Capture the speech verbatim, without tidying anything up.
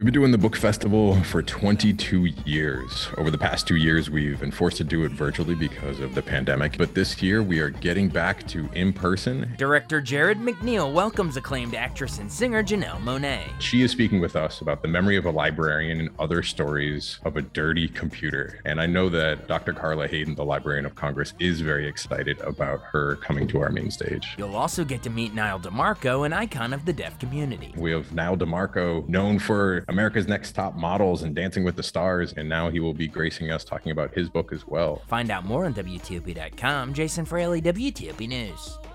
We've been doing the book festival for twenty-two years. Over the past two years, we've been forced to do it virtually because of the pandemic. But this year, we are getting back to in-person. Director Jared McNeil welcomes acclaimed actress and singer Janelle Monáe. She is speaking with us about the memory of a librarian and other stories of a dirty computer. And I know that Doctor Carla Hayden, the Librarian of Congress, is very excited about her coming to our main stage. You'll also get to meet Niall DeMarco, an icon of the deaf community. We have Niall DeMarco, known for America's Next Top Models and Dancing with the Stars, and now he will be gracing us talking about his book as well. Find out more on W T O P dot com. Jason Fraley, W T O P News.